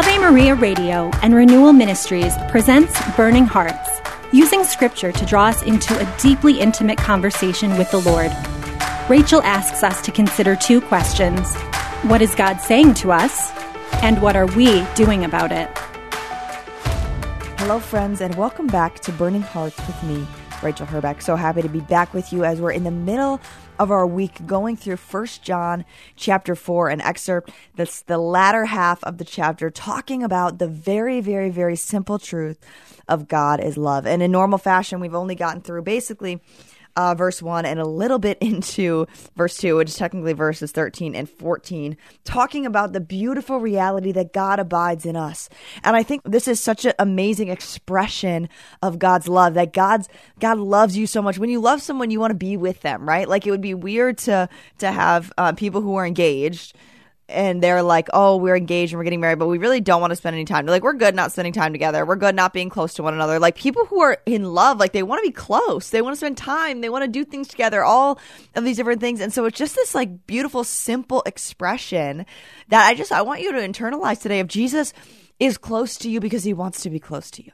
Ave Maria Radio and Renewal Ministries presents Burning Hearts, using scripture to draw us into a deeply intimate conversation with the Lord. Rachel asks us to consider two questions. What is God saying to us? And what are we doing about it? Hello, friends, and welcome back to Burning Hearts with me, Rachel Herbeck. So happy to be back with you as we're in the middle of our week going through 1 John chapter 4, an excerpt that's the latter half of the chapter, talking about the very, very, very simple truth of God is love. And in normal fashion, we've only gotten through basically verse 1 and a little bit into verse 2, which is technically verses 13 and 14, talking about the beautiful reality that God abides in us. And I think this is such an amazing expression of God's love, that God loves you so much. When you love someone, you want to be with them, right? Like, it would be weird to have people who are engaged and they're like, oh, we're engaged and we're getting married, but we really don't want to spend any time. They're like, we're good not spending time together. We're good not being close to one another. Like, people who are in love, like, they want to be close. They want to spend time. They want to do things together, all of these different things. And so it's just this like beautiful, simple expression that I want you to internalize today of Jesus is close to you because he wants to be close to you.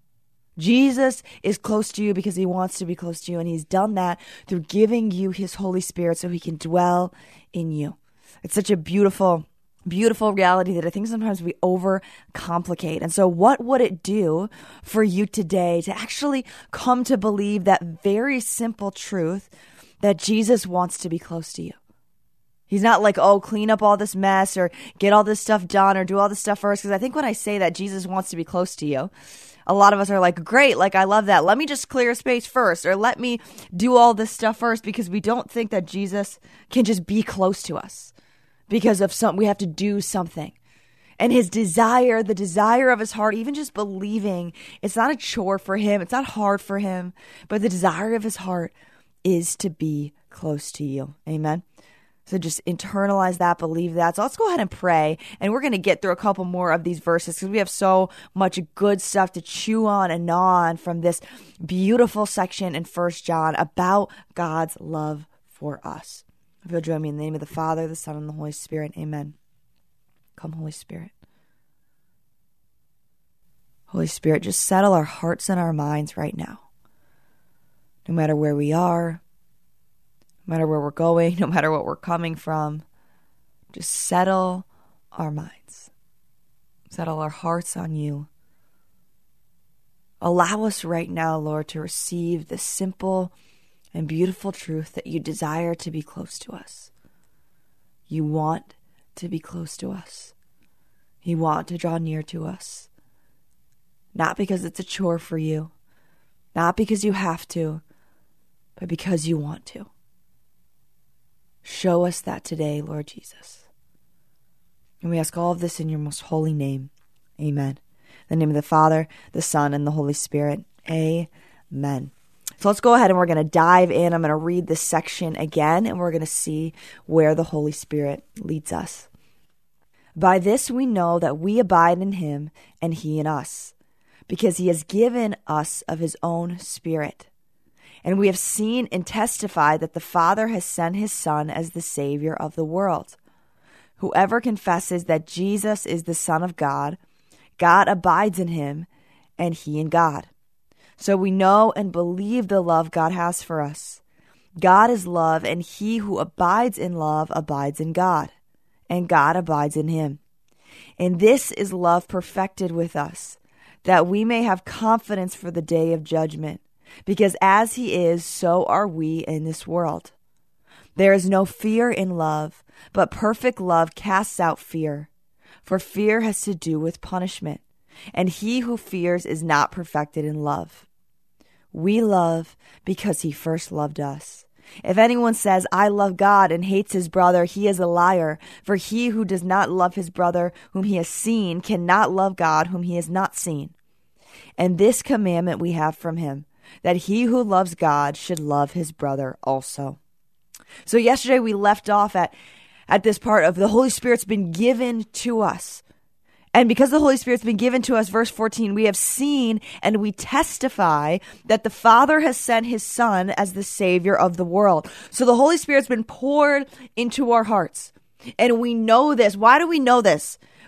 Jesus is close to you because he wants to be close to you. And he's done that through giving you his Holy Spirit so he can dwell in you. It's such a beautiful, beautiful reality that I think sometimes we overcomplicate. And so what would it do for you today to actually come to believe that very simple truth that Jesus wants to be close to you? He's not like, oh, clean up all this mess or get all this stuff done or do all this stuff first. Because I think when I say that Jesus wants to be close to you, a lot of us are like, great, like, I love that. Let me just clear space first, or let me do all this stuff first, because we don't think that Jesus can just be close to us. Because of we have to do something. And his desire, the desire of his heart, even just believing, it's not a chore for him. It's not hard for him. But the desire of his heart is to be close to you. Amen. So just internalize that, believe that. So let's go ahead and pray. And we're going to get through a couple more of these verses because we have so much good stuff to chew on and gnaw on from this beautiful section in 1 John about God's love for us. If you'll join me in the name of the Father, the Son, and the Holy Spirit. Amen. Come, Holy Spirit. Holy Spirit, just settle our hearts and our minds right now. No matter where we are, no matter where we're going, no matter what we're coming from, just settle our minds. Settle our hearts on you. Allow us right now, Lord, to receive the simple and beautiful truth that you desire to be close to us. You want to be close to us. You want to draw near to us. Not because it's a chore for you, not because you have to, but because you want to. Show us that today, Lord Jesus. And we ask all of this in your most holy name. Amen. In the name of the Father, the Son, and the Holy Spirit. Amen. So let's go ahead and we're going to dive in. I'm going to read this section again, and we're going to see where the Holy Spirit leads us. By this we know that we abide in him and he in us, because he has given us of his own Spirit. And we have seen and testified that the Father has sent his Son as the Savior of the world. Whoever confesses that Jesus is the Son of God, God abides in him and he in God. So we know and believe the love God has for us. God is love, and he who abides in love abides in God, and God abides in him. And this is love perfected with us, that we may have confidence for the day of judgment, because as he is, so are we in this world. There is no fear in love, but perfect love casts out fear, for fear has to do with punishment, and he who fears is not perfected in love. We love because he first loved us. If anyone says, I love God, and hates his brother, he is a liar. For he who does not love his brother whom he has seen cannot love God whom he has not seen. And this commandment we have from him, that he who loves God should love his brother also. So yesterday we left off at this part of the Holy Spirit's been given to us. And because the Holy Spirit's been given to us, verse 14, we have seen and we testify that the Father has sent his Son as the Savior of the world. So the Holy Spirit's been poured into our hearts. And we know this. Why do we know this?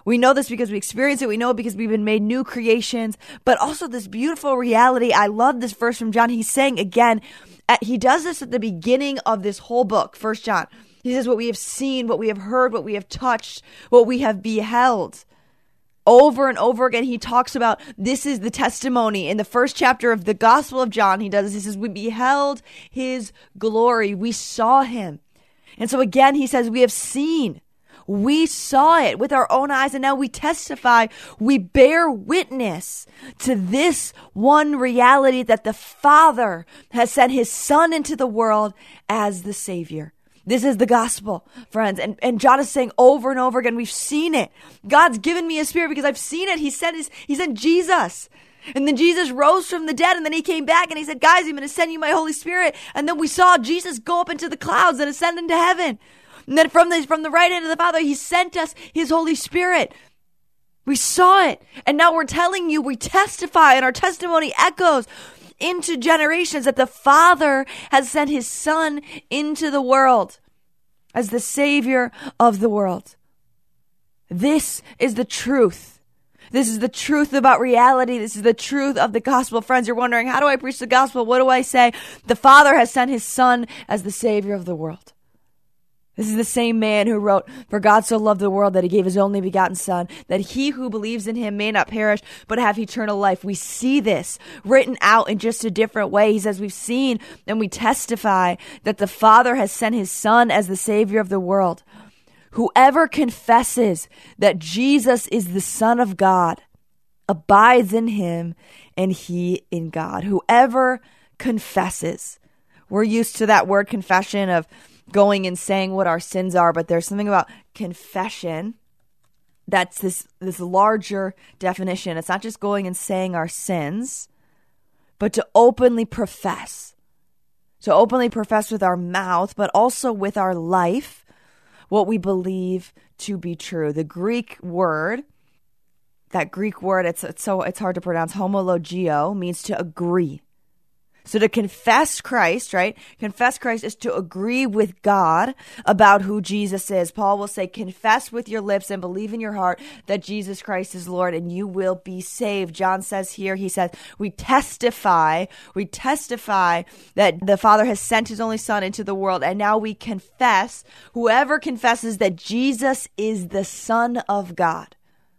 We know this because we experience it. We know it because we've been made new creations, but also this beautiful reality. I love this verse from John. He's saying again, he does this at the beginning of this whole book, 1 John. He says what we have seen, what we have heard, what we have touched, what we have beheld. Over and over again, he talks about this is the testimony. In the first chapter of the Gospel of John, he does this. He says, we beheld his glory. We saw him. And so again, he says, we have seen. We saw it with our own eyes, and now we testify. We bear witness to this one reality that the Father has sent his Son into the world as the Savior. This is the gospel, friends. And John is saying over and over again, we've seen it. God's given me his Spirit because I've seen it. He sent Jesus. And then Jesus rose from the dead, and then he came back and he said, guys, I'm going to send you my Holy Spirit. And then we saw Jesus go up into the clouds and ascend into heaven. And then from the right hand of the Father, he sent us his Holy Spirit. We saw it. And now we're telling you, we testify, and our testimony echoes into generations that the Father has sent his Son into the world as the Savior of the world. This is the truth. This is the truth about reality. This is the truth of the gospel. Friends, you're wondering, how do I preach the gospel? What do I say? The Father has sent his Son as the Savior of the world. This is the same man who wrote, for God so loved the world that he gave his only begotten Son, that he who believes in him may not perish, but have eternal life. We see this written out in just a different way. He says we've seen and we testify that the Father has sent his Son as the Savior of the world. Whoever confesses that Jesus is the Son of God abides in him and he in God. Whoever confesses. We're used to that word confession of going and saying what our sins are, but there's something about confession that's this larger definition. It's not just going and saying our sins, but to openly profess. To openly profess with our mouth, but also with our life, what we believe to be true. The Greek word, it's hard to pronounce, homologio, means to agree. So to confess Christ, right? Confess Christ is to agree with God about who Jesus is. Paul will say, confess with your lips and believe in your heart that Jesus Christ is Lord and you will be saved. John says here, he says, we testify that the Father has sent his only Son into the world, and now we confess, whoever confesses that Jesus is the Son of God.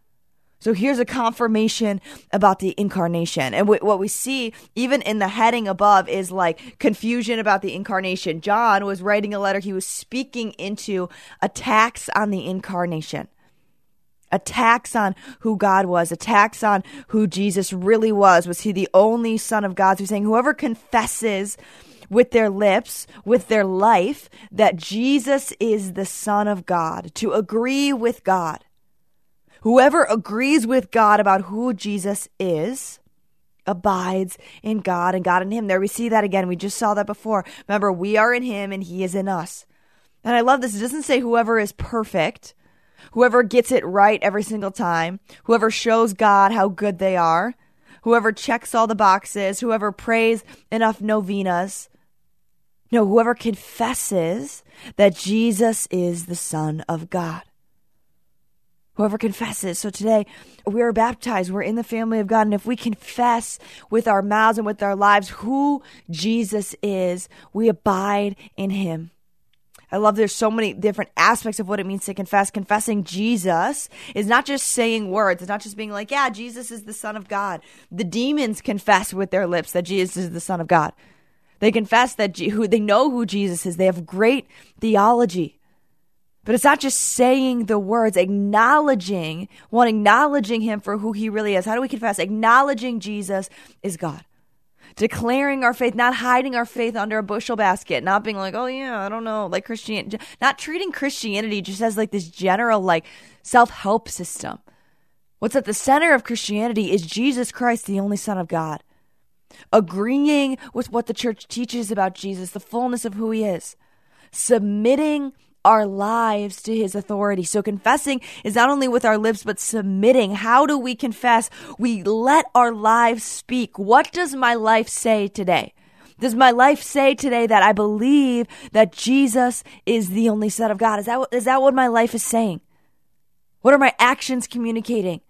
So here's a confirmation about the incarnation. And what we see, even in the heading above, is like confusion about the incarnation. John was writing a letter. He was speaking into attacks on the incarnation. Attacks on who God was. Attacks on who Jesus really was. Was he the only Son of God? So he's saying whoever confesses with their lips, with their life, that Jesus is the Son of God, to agree with God. Whoever agrees with God about who Jesus is abides in God and God in him. There we see that again. We just saw that before. Remember, we are in him and he is in us. And I love this. It doesn't say whoever is perfect, whoever gets it right every single time, whoever shows God how good they are, whoever checks all the boxes, whoever prays enough novenas. No, whoever confesses that Jesus is the Son of God. Whoever confesses. So today we are baptized. We're in the family of God. And if we confess with our mouths and with our lives who Jesus is, we abide in him. I love there's so many different aspects of what it means to confess. Confessing Jesus is not just saying words. It's not just being like, yeah, Jesus is the Son of God. The demons confess with their lips that Jesus is the Son of God. They confess that they know who Jesus is. They have great theology. But it's not just saying the words, acknowledging him for who he really is. How do we confess? Acknowledging Jesus is God. Declaring our faith, not hiding our faith under a bushel basket, not being like, oh yeah, I don't know, like Christianity, not treating Christianity just as like this general like self-help system. What's at the center of Christianity is Jesus Christ, the only Son of God. Agreeing with what the church teaches about Jesus, the fullness of who he is. Submitting our lives to his authority. So confessing is not only with our lips, but submitting. How do we confess? We let our lives speak. What does my life say today? Does my life say today that I believe that Jesus is the only Son of God? Is that what my life is saying? What are my actions communicating?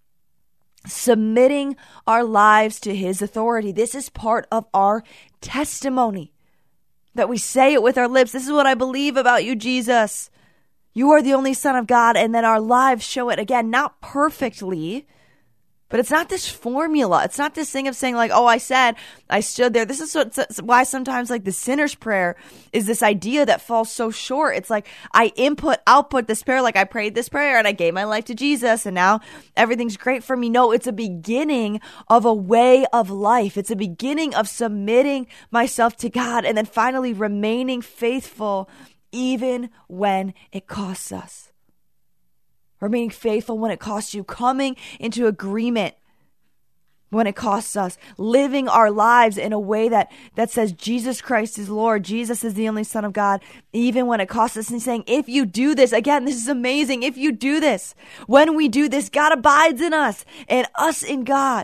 Submitting our lives to his authority. This is part of our testimony, that we say it with our lips. This is what I believe about you, Jesus. You are the only Son of God. And then our lives show it again, not perfectly, but it's not this formula. It's not this thing of saying like, oh, I stood there. This is why sometimes like the sinner's prayer is this idea that falls so short. It's like I output this prayer. Like I prayed this prayer and I gave my life to Jesus and now everything's great for me. No, it's a beginning of a way of life. It's a beginning of submitting myself to God and then finally remaining faithful even when it costs us. Remaining faithful when it costs you. Coming into agreement when it costs us. Living our lives in a way that says Jesus Christ is Lord. Jesus is the only Son of God. Even when it costs us. And saying, if you do this, again, this is amazing. If you do this, when we do this, God abides in us and us in God.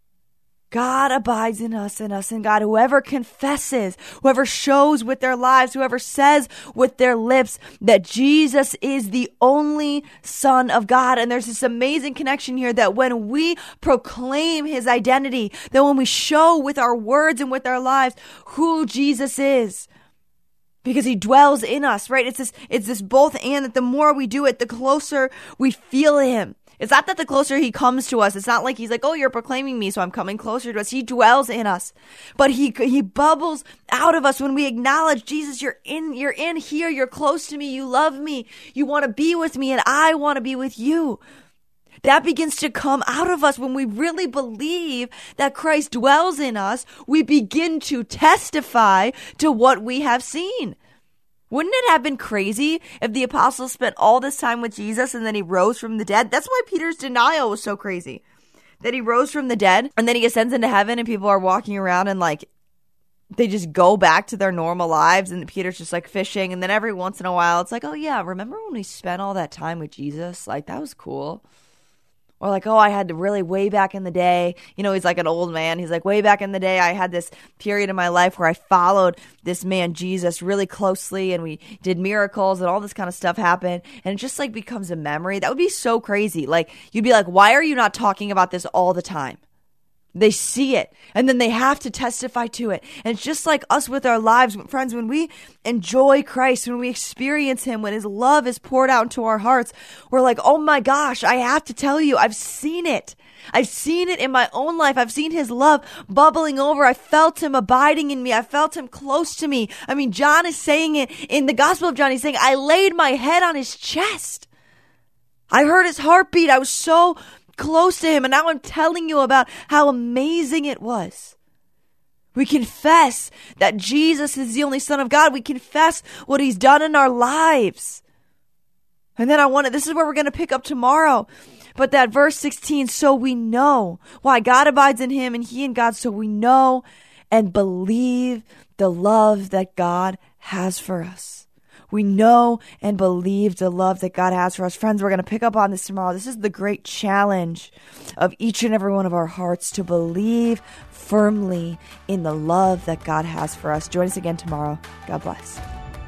God abides in us and us in God. Whoever confesses, whoever shows with their lives, whoever says with their lips that Jesus is the only Son of God. And there's this amazing connection here that when we proclaim his identity, that when we show with our words and with our lives who Jesus is, because he dwells in us, right? It's this both and, that the more we do it, the closer we feel him. It's not that the closer he comes to us, it's not like he's like, oh, you're proclaiming me, so I'm coming closer to us. He dwells in us, but he bubbles out of us when we acknowledge, Jesus, you're in here, you're close to me, you love me, you want to be with me, and I want to be with you. That begins to come out of us when we really believe that Christ dwells in us. We begin to testify to what we have seen. Wouldn't it have been crazy if the apostles spent all this time with Jesus and then he rose from the dead? That's why Peter's denial was so crazy. That he rose from the dead and then he ascends into heaven and people are walking around and like they just go back to their normal lives and Peter's just like fishing. And then every once in a while it's like, oh yeah, remember when we spent all that time with Jesus? Like that was cool. Or like, oh, I had to really way back in the day, he's like an old man. He's like, way back in the day, I had this period in my life where I followed this man, Jesus, really closely and we did miracles and all this kind of stuff happened. And it just like becomes a memory. That would be so crazy. Like, you'd be like, why are you not talking about this all the time? They see it and then they have to testify to it. And it's just like us with our lives, friends, when we enjoy Christ, when we experience him, when his love is poured out into our hearts, we're like, oh my gosh, I have to tell you, I've seen it. I've seen it in my own life. I've seen his love bubbling over. I felt him abiding in me. I felt him close to me. I mean, John is saying it in the Gospel of John. He's saying, I laid my head on his chest. I heard his heartbeat. I was so close to him. And now I'm telling you about how amazing it was. We confess that Jesus is the only Son of God. We confess what he's done in our lives. And then this is where we're going to pick up tomorrow. But that verse 16, so we know why God abides in him and he in God. So we know and believe the love that God has for us. We know and believe the love that God has for us. Friends, we're going to pick up on this tomorrow. This is the great challenge of each and every one of our hearts, to believe firmly in the love that God has for us. Join us again tomorrow. God bless.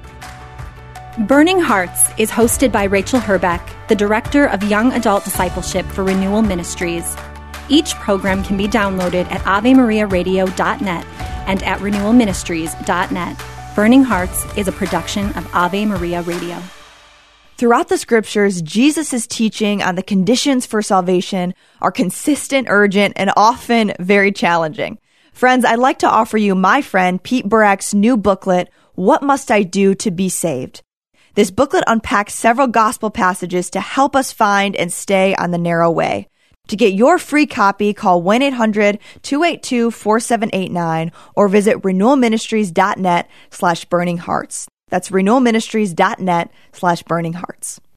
Burning Hearts is hosted by Rachel Herbeck, the Director of Young Adult Discipleship for Renewal Ministries. Each program can be downloaded at AveMariaRadio.net and at RenewalMinistries.net. Burning Hearts is a production of Ave Maria Radio. Throughout the scriptures, Jesus' teaching on the conditions for salvation are consistent, urgent, and often very challenging. Friends, I'd like to offer you my friend Pete Burak's new booklet, What Must I Do to Be Saved? This booklet unpacks several gospel passages to help us find and stay on the narrow way. To get your free copy, call 1-800-282-4789 or visit renewalministries.net/burninghearts. That's renewalministries.net/burninghearts.